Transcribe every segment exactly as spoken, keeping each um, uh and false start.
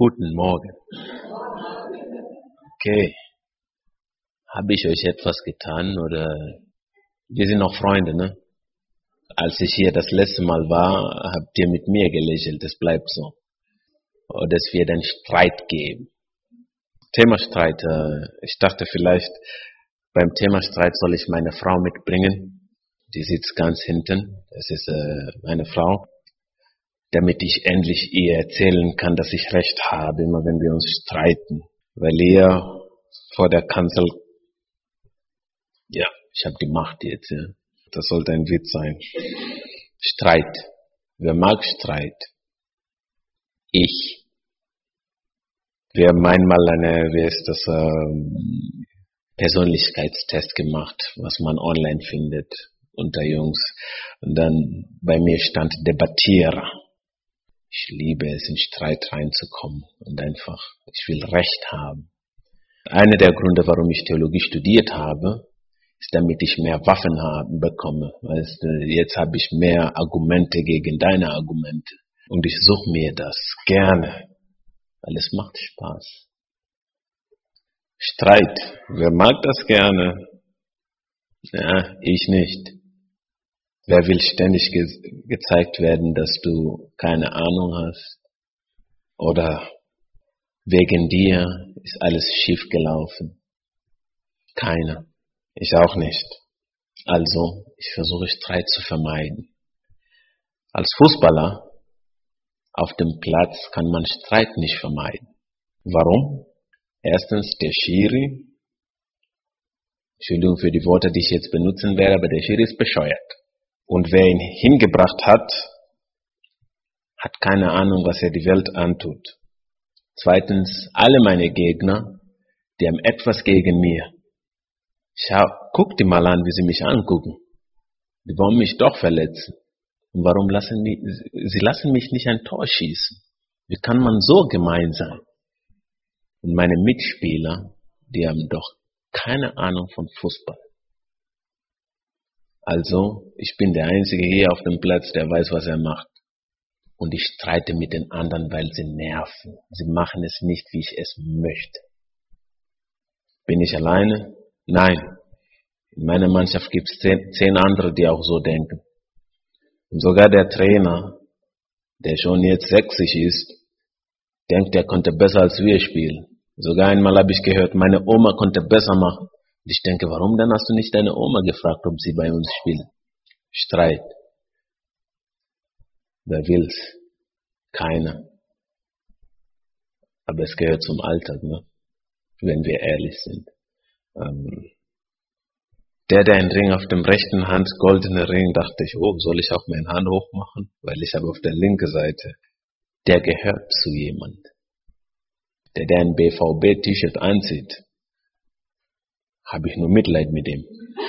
Guten Morgen. Okay. Habe ich euch etwas getan oder? Wir sind noch Freunde, ne? Als ich hier das letzte Mal war, habt ihr mit mir gelächelt. Das bleibt so. Oder es wird einen Streit geben. Thema Streit. Äh, ich dachte vielleicht, beim Thema Streit soll ich meine Frau mitbringen. Die sitzt ganz hinten. Das ist äh, meine Frau. Damit ich endlich ihr erzählen kann, dass ich recht habe, immer wenn wir uns streiten. Weil ihr vor der Kanzel, ja, ich habe die Macht jetzt, ja. Das sollte ein Witz sein. Streit. Wer mag Streit? Ich. Wir haben einmal eine, wie ist das, ähm, Persönlichkeitstest gemacht, was man online findet, unter Jungs. Und dann bei mir stand Debattierer. Ich liebe es, in Streit reinzukommen und einfach, ich will Recht haben. Einer der Gründe, warum ich Theologie studiert habe, ist, damit ich mehr Waffen haben, bekomme. Weißt du, jetzt habe ich mehr Argumente gegen deine Argumente. Und ich suche mir das gerne, weil es macht Spaß. Streit, wer mag das gerne? Ja, ich nicht. Wer will ständig ge- gezeigt werden, dass du keine Ahnung hast? Oder wegen dir ist alles schief gelaufen? Keiner. Ich auch nicht. Also, ich versuche Streit zu vermeiden. Als Fußballer auf dem Platz kann man Streit nicht vermeiden. Warum? Erstens, der Schiri. Entschuldigung für die Worte, die ich jetzt benutzen werde, aber der Schiri ist bescheuert. Und wer ihn hingebracht hat, hat keine Ahnung, was er die Welt antut. Zweitens, alle meine Gegner, die haben etwas gegen mir. Schau, guck die mal an, wie sie mich angucken. Die wollen mich doch verletzen. Und warum lassen die, sie lassen mich nicht ein Tor schießen? Wie kann man so gemein sein? Und meine Mitspieler, die haben doch keine Ahnung von Fußball. Also, ich bin der Einzige hier auf dem Platz, der weiß, was er macht. Und ich streite mit den anderen, weil sie nerven. Sie machen es nicht, wie ich es möchte. Bin ich alleine? Nein. In meiner Mannschaft gibt es zehn, zehn andere, die auch so denken. Und sogar der Trainer, der schon jetzt sechzig ist, denkt, er konnte besser als wir spielen. Sogar einmal habe ich gehört, meine Oma konnte besser machen. Und ich denke, warum dann hast du nicht deine Oma gefragt, ob sie bei uns spielt? Streit. Wer will's? Keiner. Aber es gehört zum Alltag, ne? Wenn wir ehrlich sind. Ähm, der, der einen Ring auf dem rechten Hand, goldene Ring, dachte ich, oh, soll ich auch meine Hand hochmachen? Weil ich habe auf der linken Seite. Der gehört zu jemand. Der, der ein B V B-T-Shirt anzieht, habe ich nur Mitleid mit ihm.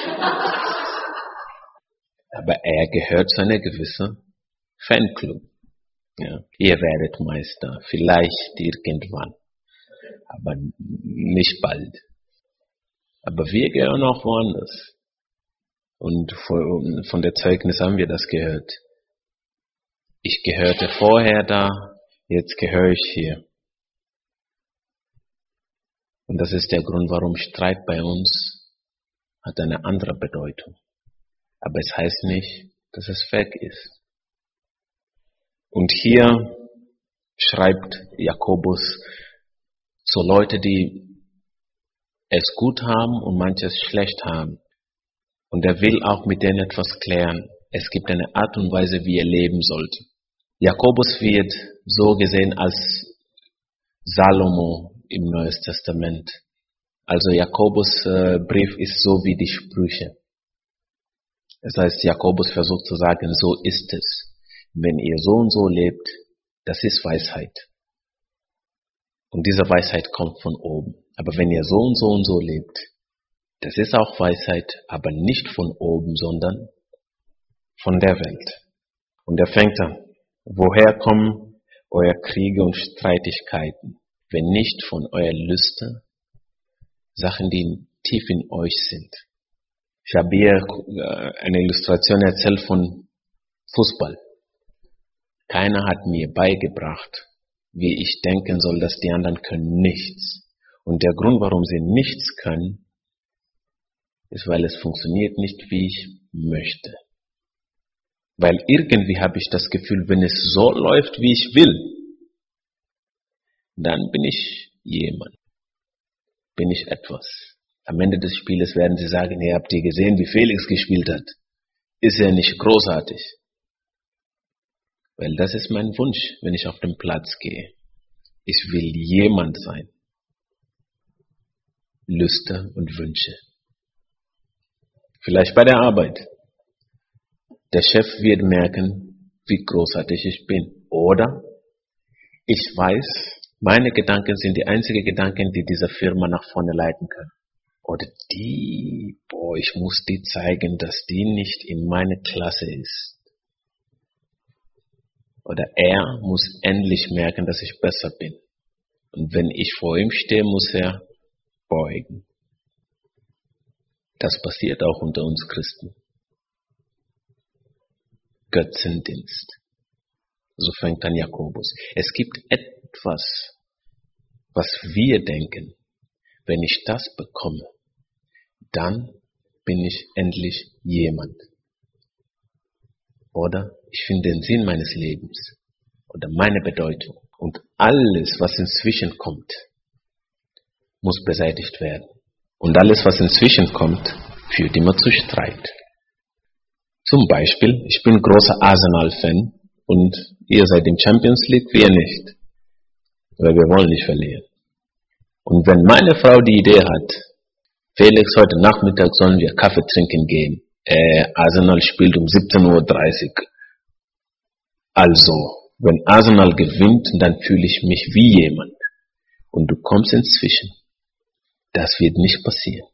Aber er gehört zu einer gewissen Fanclub. Ja, ihr werdet Meister, vielleicht irgendwann, aber nicht bald. Aber wir gehören auch woanders. Und von, von der Zeugnis haben wir das gehört. Ich gehörte vorher da, jetzt gehöre ich hier. Und das ist der Grund, warum Streit bei uns hat eine andere Bedeutung. Aber es heißt nicht, dass es fake ist. Und hier schreibt Jakobus zu Leuten, die es gut haben und manches schlecht haben. Und er will auch mit denen etwas klären. Es gibt eine Art und Weise, wie er leben sollte. Jakobus wird so gesehen als Salomo im Neuen Testament. Also Jakobus äh, Brief ist so wie die Sprüche. Das heißt, Jakobus versucht zu sagen, so ist es. Wenn ihr so und so lebt, das ist Weisheit. Und diese Weisheit kommt von oben. Aber wenn ihr so und so und so lebt, das ist auch Weisheit, aber nicht von oben, sondern von der Welt. Und er fängt an, woher kommen euer Kriege und Streitigkeiten, wenn nicht von eurer Lüste, Sachen, die tief in euch sind. Ich habe hier eine Illustration erzählt von Fußball. Keiner hat mir beigebracht, wie ich denken soll, dass die anderen können nichts. Und der Grund, warum sie nichts können, ist, weil es funktioniert nicht, wie ich möchte. Weil irgendwie habe ich das Gefühl, wenn es so läuft, wie ich will, dann bin ich jemand, bin ich etwas. Am Ende des Spieles werden sie sagen, hey, habt ihr gesehen, wie Felix gespielt hat? Ist er nicht großartig? Weil das ist mein Wunsch, wenn ich auf den Platz gehe. Ich will jemand sein. Lüste und Wünsche. Vielleicht bei der Arbeit. Der Chef wird merken, wie großartig ich bin. Oder ich weiß, meine Gedanken sind die einzigen Gedanken, die diese Firma nach vorne leiten können. Oder die, boah, ich muss die zeigen, dass die nicht in meiner Klasse ist. Oder er muss endlich merken, dass ich besser bin. Und wenn ich vor ihm stehe, muss er beugen. Das passiert auch unter uns Christen. Götzendienst. So fängt an Jakobus. Es gibt etwas, was wir denken. Wenn ich das bekomme, dann bin ich endlich jemand. Oder ich finde den Sinn meines Lebens. Oder meine Bedeutung. Und alles, was inzwischen kommt, muss beseitigt werden. Und alles, was inzwischen kommt, führt immer zu Streit. Zum Beispiel, ich bin großer Arsenal-Fan und ihr seid im Champions League, wir nicht. Weil wir wollen nicht verlieren. Und wenn meine Frau die Idee hat, Felix, heute Nachmittag sollen wir Kaffee trinken gehen. Äh, Arsenal spielt um siebzehn Uhr dreißig. Also, wenn Arsenal gewinnt, dann fühle ich mich wie jemand. Und du kommst inzwischen. Das wird nicht passieren.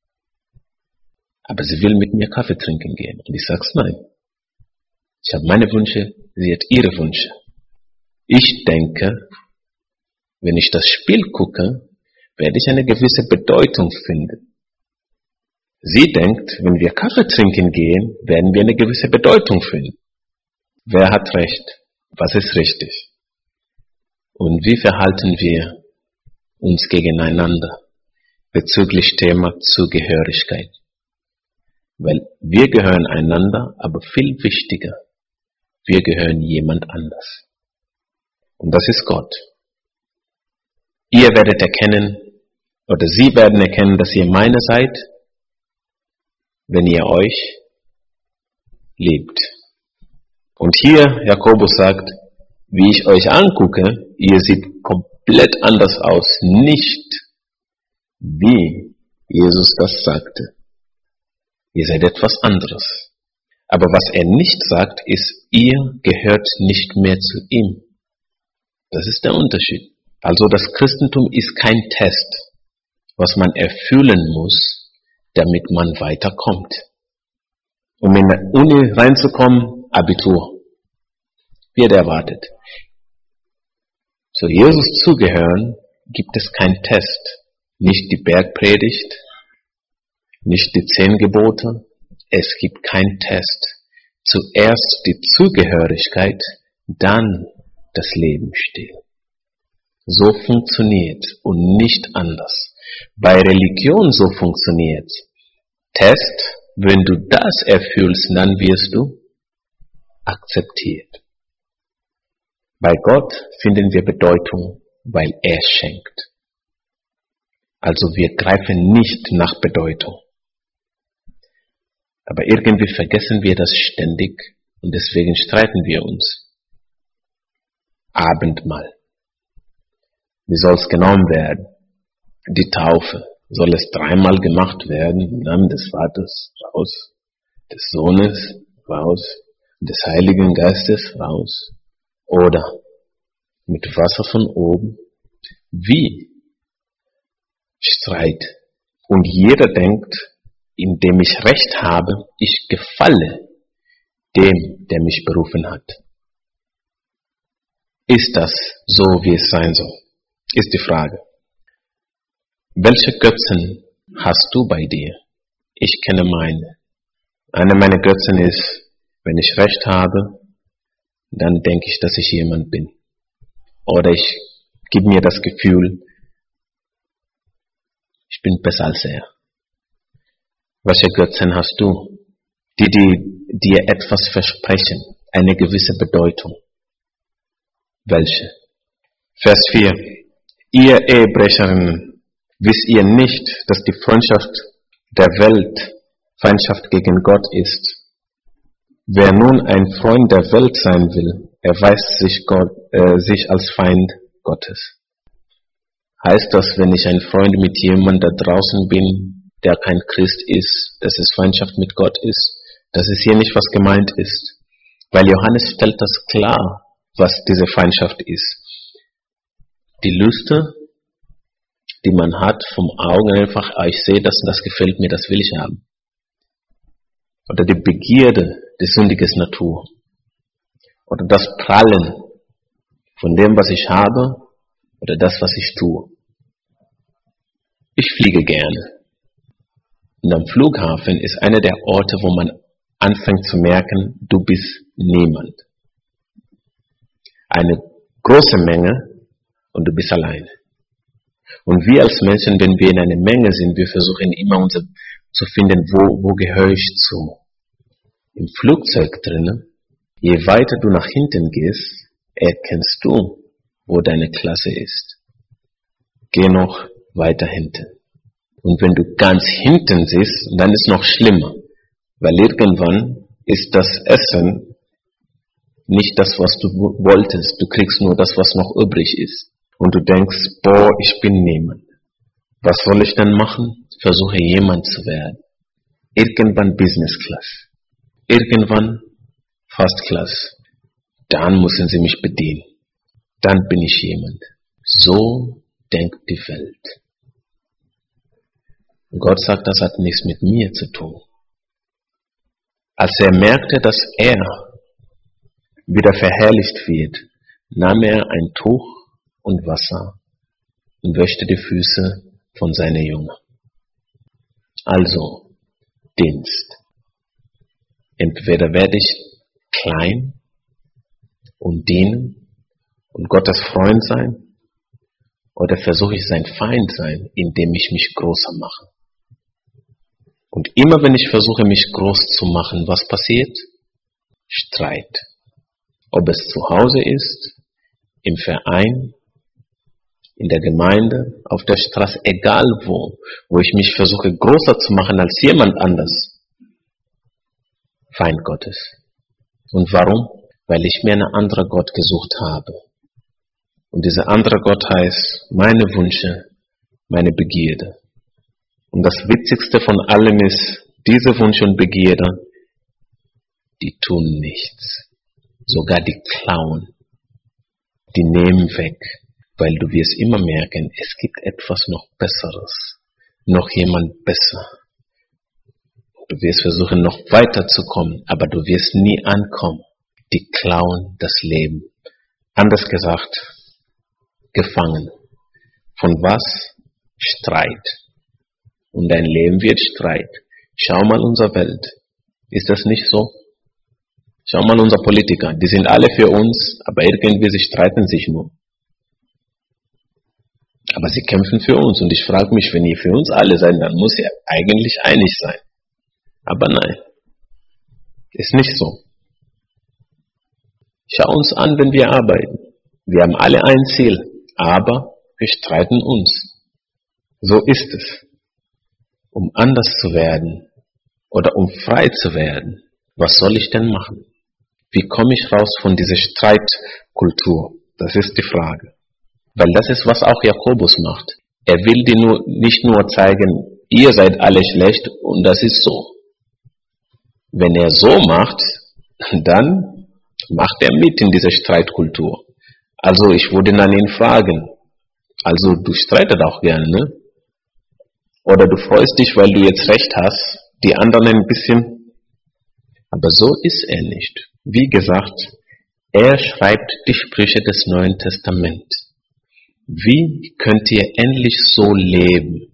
Aber sie will mit mir Kaffee trinken gehen. Und ich sag's nein. Ich habe meine Wünsche, sie hat ihre Wünsche. Ich denke, wenn ich das Spiel gucke, werde ich eine gewisse Bedeutung finden. Sie denkt, wenn wir Kaffee trinken gehen, werden wir eine gewisse Bedeutung finden. Wer hat recht? Was ist richtig? Und wie verhalten wir uns gegeneinander bezüglich Thema Zugehörigkeit? Weil wir gehören einander, aber viel wichtiger, wir gehören jemand anders. Und das ist Gott. Ihr werdet erkennen, oder sie werden erkennen, dass ihr meine seid, wenn ihr euch liebt. Und hier, Jakobus sagt, wie ich euch angucke, ihr seht komplett anders aus, nicht wie Jesus das sagte. Ihr seid etwas anderes. Aber was er nicht sagt, ist, ihr gehört nicht mehr zu ihm. Das ist der Unterschied. Also das Christentum ist kein Test, was man erfüllen muss, damit man weiterkommt. Um in der Uni reinzukommen, Abitur. Wird erwartet. Zu Jesus zugehören, gibt es keinen Test. Nicht die Bergpredigt, nicht die zehn Gebote. Es gibt keinen Test. Zuerst die Zugehörigkeit, dann das Lebensstil. So funktioniert und nicht anders. Bei Religion so funktioniert. Test, wenn du das erfüllst, dann wirst du akzeptiert. Bei Gott finden wir Bedeutung, weil er schenkt. Also wir greifen nicht nach Bedeutung. Aber irgendwie vergessen wir das ständig und deswegen streiten wir uns. Abendmahl. Wie soll es genommen werden? Die Taufe. Soll es dreimal gemacht werden? Im Namen des Vaters raus, des Sohnes raus, des Heiligen Geistes raus. Oder mit Wasser von oben. Wie? Streit. Und jeder denkt, indem ich Recht habe, ich gefalle dem, der mich berufen hat. Ist das so, wie es sein soll? Ist die Frage. Welche Götzen hast du bei dir? Ich kenne meine. Eine meiner Götzen ist, wenn ich Recht habe, dann denke ich, dass ich jemand bin. Oder ich gebe mir das Gefühl, ich bin besser als er. Welche Götzen hast du, die, die dir etwas versprechen, eine gewisse Bedeutung? Welche? Vers vier. Ihr Ehebrecherinnen, wisst ihr nicht, dass die Freundschaft der Welt Feindschaft gegen Gott ist? Wer nun ein Freund der Welt sein will, erweist sich, Gott, äh, sich als Feind Gottes. Heißt das, wenn ich ein Freund mit jemandem da draußen bin, der kein Christ ist, dass es Feindschaft mit Gott ist? Das ist hier nicht, was gemeint ist. Weil Johannes stellt das klar, was diese Feindschaft ist. Die Lüste, die man hat vom Augen einfach, ah, ich sehe das und das gefällt mir, das will ich haben. Oder die Begierde des sündiges Natur. Oder das Prallen von dem, was ich habe, oder das, was ich tue. Ich fliege gerne. Und am Flughafen ist einer der Orte, wo man anfängt zu merken, du bist niemand. Eine große Menge und du bist alleine. Und wir als Menschen, wenn wir in einer Menge sind, wir versuchen immer unser, zu finden, wo, wo gehöre ich zu. Im Flugzeug drinnen, je weiter du nach hinten gehst, erkennst du, wo deine Klasse ist. Geh noch weiter hinten. Und wenn du ganz hinten siehst, dann ist es noch schlimmer. Weil irgendwann ist das Essen nicht das, was du wolltest. Du kriegst nur das, was noch übrig ist. Und du denkst, boah, ich bin niemand. Was soll ich denn machen? Versuche jemand zu werden. Irgendwann Business Class. Irgendwann First Class. Dann müssen sie mich bedienen. Dann bin ich jemand. So denkt die Welt. Und Gott sagt, das hat nichts mit mir zu tun. Als er merkte, dass er wieder verherrlicht wird, nahm er ein Tuch und Wasser und wäschte die Füße von seinen Jüngern. Also, Dienst. Entweder werde ich klein und dienen und Gottes Freund sein, oder versuche ich sein Feind sein, indem ich mich größer mache. Und immer wenn ich versuche, mich groß zu machen, was passiert? Streit. Ob es zu Hause ist, im Verein, in der Gemeinde, auf der Straße, egal wo, wo ich mich versuche, größer zu machen als jemand anders. Feind Gottes. Und warum? Weil ich mir einen anderen Gott gesucht habe. Und dieser andere Gott heißt, meine Wünsche, meine Begierde. Und das Witzigste von allem ist, diese Wünsche und Begierde, die tun nichts. Sogar die klauen. Die nehmen weg. Weil du wirst immer merken, es gibt etwas noch Besseres. Noch jemand besser. Du wirst versuchen, noch weiterzukommen, aber du wirst nie ankommen. Die klauen das Leben. Anders gesagt, gefangen. Von was? Streit. Und dein Leben wird Streit. Schau mal unsere Welt. Ist das nicht so? Schau mal unsere Politiker. Die sind alle für uns, aber irgendwie sie streiten sich nur. Aber sie kämpfen für uns. Und ich frage mich, wenn ihr für uns alle seid, dann muss ihr eigentlich einig sein. Aber nein. Ist nicht so. Schau uns an, wenn wir arbeiten. Wir haben alle ein Ziel. Aber wir streiten uns. So ist es. Um anders zu werden oder um frei zu werden, was soll ich denn machen? Wie komme ich raus von dieser Streitkultur? Das ist die Frage. Weil das ist, was auch Jakobus macht. Er will dir nur, nicht nur zeigen, ihr seid alle schlecht und das ist so. Wenn er so macht, dann macht er mit in dieser Streitkultur. Also ich würde dann ihn fragen, also du streitet auch gerne, ne? Oder du freust dich, weil du jetzt recht hast, die anderen ein bisschen. Aber so ist er nicht. Wie gesagt, er schreibt die Sprüche des Neuen Testaments. Wie könnt ihr endlich so leben,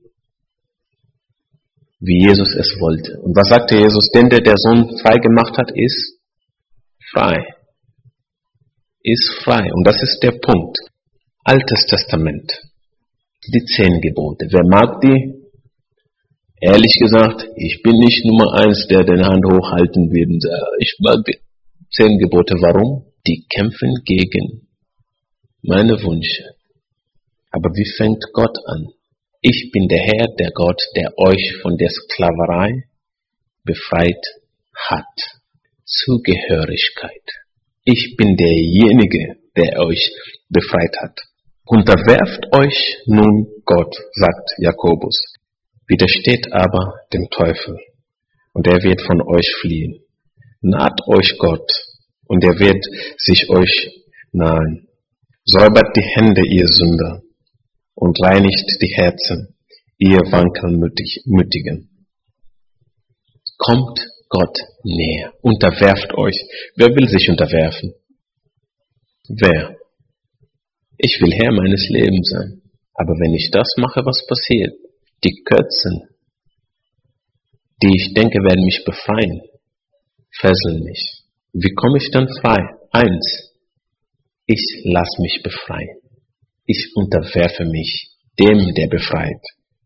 wie Jesus es wollte? Und was sagte Jesus? Denn der der Sohn frei gemacht hat, ist frei. Ist frei. Und das ist der Punkt. Altes Testament, die zehn Gebote. Wer mag die? Ehrlich gesagt, ich bin nicht Nummer eins, der den Hand hochhalten wird und sagt, ich mag die zehn Gebote. Warum? Die kämpfen gegen meine Wünsche. Aber wie fängt Gott an? Ich bin der Herr, der Gott, der euch von der Sklaverei befreit hat. Zugehörigkeit. Ich bin derjenige, der euch befreit hat. Unterwerft euch nun Gott, sagt Jakobus. Widersteht aber dem Teufel, und er wird von euch fliehen. Naht euch Gott, und er wird sich euch nahen. Säubert die Hände, ihr Sünder, und reinigt die Herzen, ihr Wankelmütigen. Kommt Gott näher, unterwerft euch. Wer will sich unterwerfen? Wer? Ich will Herr meines Lebens sein. Aber wenn ich das mache, was passiert? Die Götzen, die ich denke, werden mich befreien, fesseln mich. Wie komme ich dann frei? Eins, ich lasse mich befreien. Ich unterwerfe mich dem, der befreit.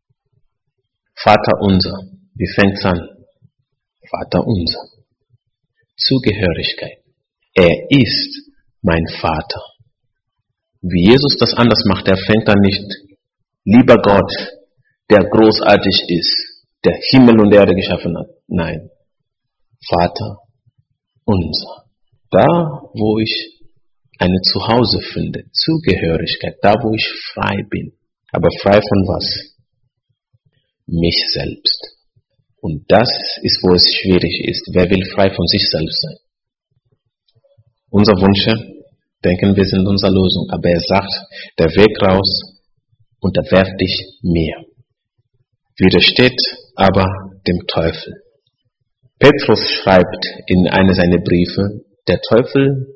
Vater unser, wie fängt's an? Vater unser. Zugehörigkeit. Er ist mein Vater. Wie Jesus das anders macht, er fängt dann nicht, lieber Gott, der großartig ist, der Himmel und Erde geschaffen hat. Nein, Vater unser. Da, wo ich eine Zuhause finde, Zugehörigkeit, da, wo ich frei bin. Aber frei von was? Mich selbst. Und das ist, wo es schwierig ist. Wer will frei von sich selbst sein? Unser Wünsche, denken wir, sind unsere Lösung. Aber er sagt, der Weg raus, unterwerf dich mir. Widersteht aber dem Teufel. Petrus schreibt in einer seiner Briefe, der Teufel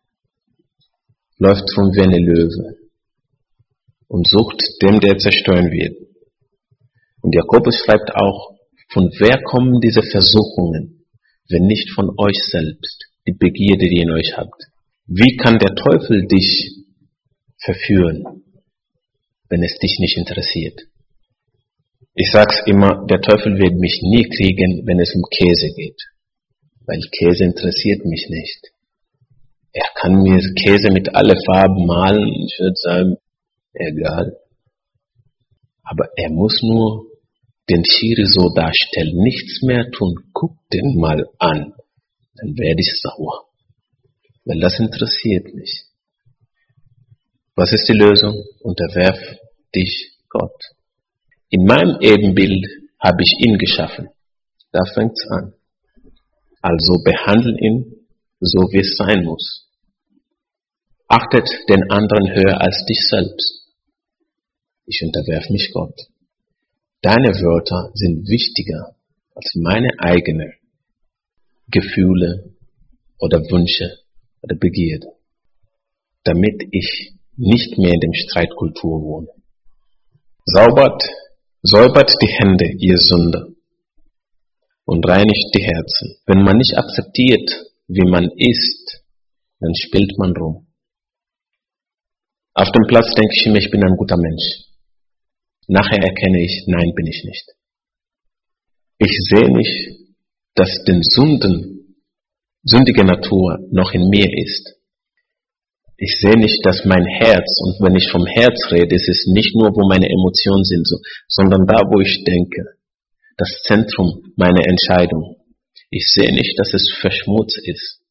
läuft rum wie eine Löwe und sucht dem, der zerstören wird. Und Jakobus schreibt auch, von wer kommen diese Versuchungen, wenn nicht von euch selbst, die Begierde, die ihr in euch habt? Wie kann der Teufel dich verführen, wenn es dich nicht interessiert? Ich sag's immer, der Teufel wird mich nie kriegen, wenn es um Käse geht, weil Käse interessiert mich nicht. Er kann mir Käse mit alle Farben malen, ich würde sagen, egal. Aber er muss nur den Schiri so darstellen, nichts mehr tun. Guck den mal an, dann werde ich sauer, weil das interessiert mich. Was ist die Lösung? Unterwerf dich Gott. In meinem Ebenbild habe ich ihn geschaffen. Da fängt's an. Also behandle ihn so, wie es sein muss. Achtet den anderen höher als dich selbst. Ich unterwerfe mich Gott. Deine Wörter sind wichtiger als meine eigenen Gefühle oder Wünsche oder Begierde, damit ich nicht mehr in dem Streitkultur wohne. Saubert, säubert die Hände, ihr Sünder, und reinigt die Herzen. Wenn man nicht akzeptiert, wie man ist, dann spielt man rum. Auf dem Platz denke ich immer, ich bin ein guter Mensch. Nachher erkenne ich, nein, bin ich nicht. Ich sehe nicht, dass den Sünden, sündige Natur noch in mir ist. Ich sehe nicht, dass mein Herz, und wenn ich vom Herz rede, ist es nicht nur, wo meine Emotionen sind, sondern da, wo ich denke, das Zentrum meiner Entscheidung. Ich sehe nicht, dass es verschmutzt ist.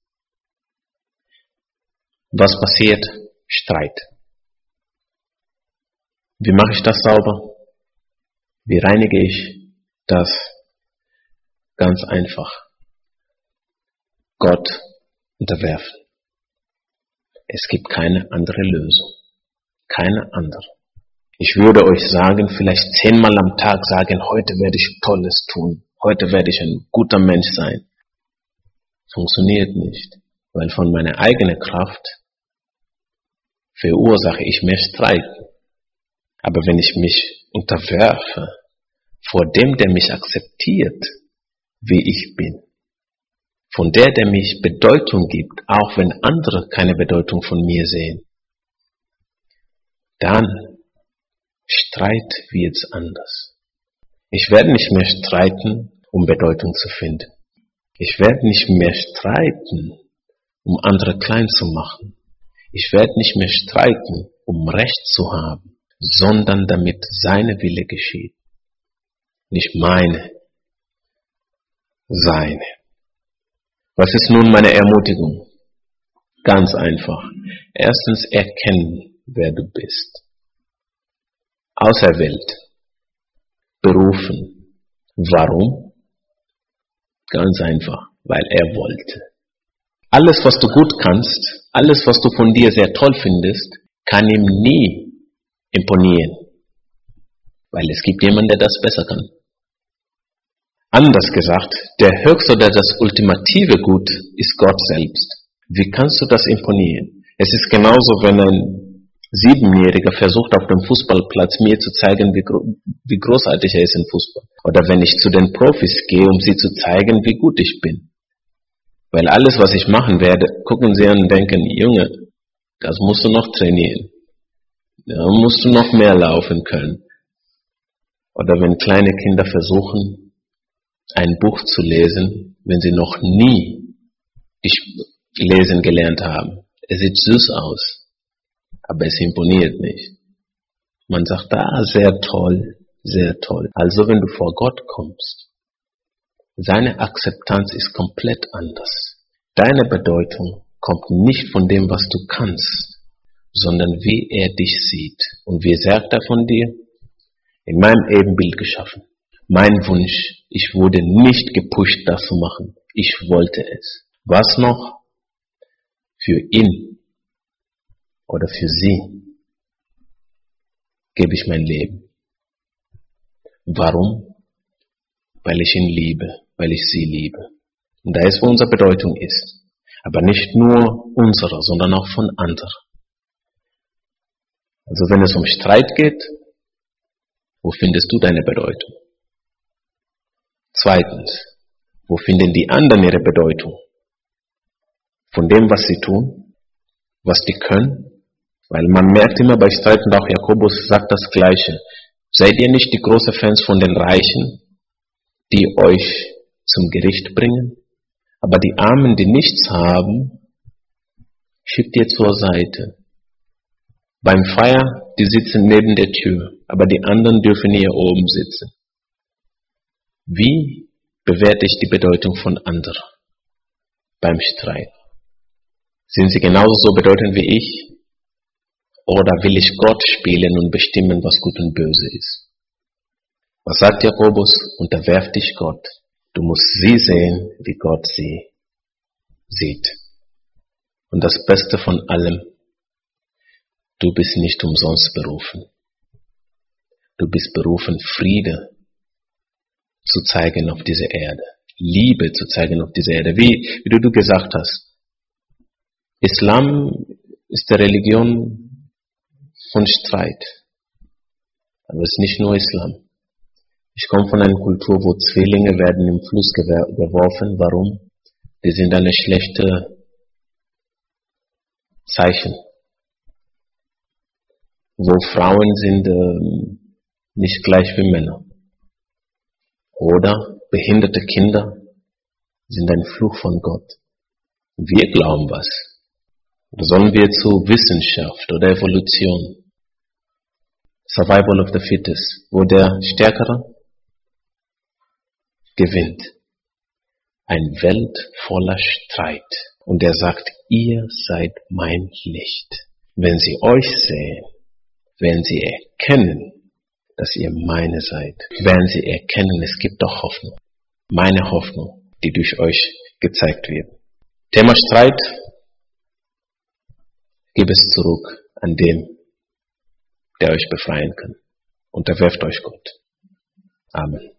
Was passiert? Streit. Wie mache ich das sauber? Wie reinige ich das? Ganz einfach. Gott unterwerfen. Es gibt keine andere Lösung. Keine andere. Ich würde euch sagen, vielleicht zehnmal am Tag sagen, heute werde ich Tolles tun. Heute werde ich ein guter Mensch sein. Funktioniert nicht. Weil von meiner eigenen Kraft verursache ich mehr Streit. Aber wenn ich mich unterwerfe vor dem, der mich akzeptiert, wie ich bin, von der, der mich Bedeutung gibt, auch wenn andere keine Bedeutung von mir sehen, dann Streit wird's anders. Ich werde nicht mehr streiten, um Bedeutung zu finden. Ich werde nicht mehr streiten, um andere klein zu machen. Ich werde nicht mehr streiten, um Recht zu haben, sondern damit seine Wille geschieht. Nicht meine, seine. Was ist nun meine Ermutigung? Ganz einfach. Erstens erkennen, wer du bist. Auserwählt. Berufen. Warum? Ganz einfach, weil er wollte. Alles, was du gut kannst, alles, was du von dir sehr toll findest, kann ihm nie imponieren. Weil es gibt jemanden, der das besser kann. Anders gesagt, der höchste oder das ultimative Gut ist Gott selbst. Wie kannst du das imponieren? Es ist genauso, wenn ein Siebenjähriger versucht, auf dem Fußballplatz mir zu zeigen, wie, gro- wie großartig er ist im Fußball. Oder wenn ich zu den Profis gehe, um sie zu zeigen, wie gut ich bin. Weil alles, was ich machen werde, gucken sie an und denken, Junge, das musst du noch trainieren. Da musst du noch mehr laufen können. Oder wenn kleine Kinder versuchen, ein Buch zu lesen, wenn sie noch nie lesen gelernt haben. Es sieht süß aus, aber es imponiert nicht. Man sagt, ah, sehr toll, sehr toll. Also wenn du vor Gott kommst, seine Akzeptanz ist komplett anders. Deine Bedeutung kommt nicht von dem, was du kannst, sondern wie er dich sieht. Und wie sagt er von dir? In meinem Ebenbild geschaffen. Mein Wunsch, ich wurde nicht gepusht, das zu machen. Ich wollte es. Was noch? Für ihn oder für sie gebe ich mein Leben. Warum? Weil ich ihn liebe, weil ich sie liebe. Und da ist, wo unsere Bedeutung ist. Aber nicht nur unsere, sondern auch von anderen. Also wenn es um Streit geht, wo findest du deine Bedeutung? Zweitens, wo finden die anderen ihre Bedeutung? Von dem, was sie tun, was die können? Weil man merkt immer bei Streit, und auch Jakobus sagt das Gleiche. Seid ihr nicht die großen Fans von den Reichen, die euch zum Gericht bringen? Aber die Armen, die nichts haben, schiebt ihr zur Seite. Beim Feier, die sitzen neben der Tür, aber die anderen dürfen hier oben sitzen. Wie bewerte ich die Bedeutung von anderen beim Streit? Sind sie genauso bedeutend wie ich? Oder will ich Gott spielen und bestimmen, was gut und böse ist? Was sagt Jakobus? Unterwerf dich Gott. Du musst sie sehen, wie Gott sie sieht. Und das Beste von allem, du bist nicht umsonst berufen. Du bist berufen, Friede zu zeigen auf dieser Erde. Liebe zu zeigen auf dieser Erde. Wie, wie du, du gesagt hast, Islam ist die Religion von Streit. Aber es ist nicht nur Islam. Ich komme von einer Kultur, wo Zwillinge werden im Fluss geworfen. Warum? Die sind eine schlechte Zeichen. Wo Frauen sind äh, nicht gleich wie Männer. Oder behinderte Kinder sind ein Fluch von Gott. Wir glauben was. Oder sollen wir zu Wissenschaft oder Evolution? Survival of the Fittest, wo der Stärkere gewinnt. Eine Welt voller Streit. Und er sagt, ihr seid mein Licht. Wenn sie euch sehen, werden sie erkennen, dass ihr meine seid. Werden sie erkennen, es gibt doch Hoffnung. Meine Hoffnung, die durch euch gezeigt wird. Thema Streit, gib es zurück an dem, der euch befreien kann. Unterwerft euch Gott. Amen.